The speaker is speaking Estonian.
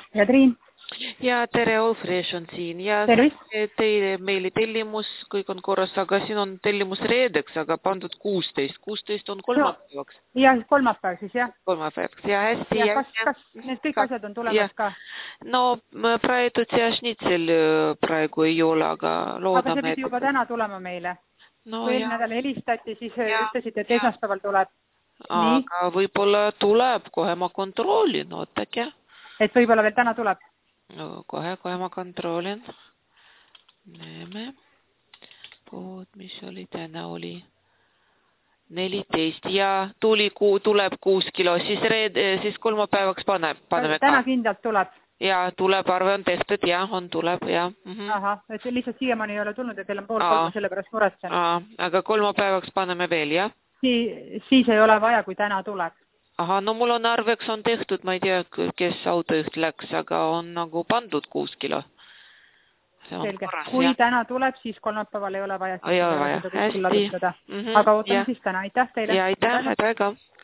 ja Triin. Ja tere, Allfresh on siin ja teile meili tellimus, kõik on korras, aga siin on tellimus reedeks, aga pandud 16. 16 on kolmapäevaks. Ja kolmapäev siis, jah? Kolmapäevaks, ja hästi. Ja kas need kõik asjad on tulemas ka? No praegu schnitzel praegu ei ole, aga loodame. Aga see pidi juba täna tulema meile. No, kui eelmine nädal helistati, siis ütlesite, et esmaspäeval tuleb. Aga võib-olla tuleb, kohe ma kontrollin, ootake. Et võib-olla veel täna tuleb? No, kohe ma kontrollin. Näeme. Pood, mis oli täna oli 14 ja tuleb 6 kilo, siis kolmapäevaks paneme ka. Täna kindlalt tuleb? Ja tuleb, arve on tehtud, on tuleb, ja. Ahah, et lihtsalt siiamaani ei ole tulnud ja kell on 2:30 selle pärast muretsen. Aga kolmapäevaks paneme veel, jah? Siis ei ole vaja, kui täna tuleb. Aha, no mul on arveks on tehtud, ma ei tea, kes autojuht läks, aga on nagu pandud 6 kilo. Selge. Kui täna tuleb, siis kolmapäeval ei ole vaja. Ei ole vaja, hästi. Aga ootan siis täna, aitäh teile. Ja aitäh, väga.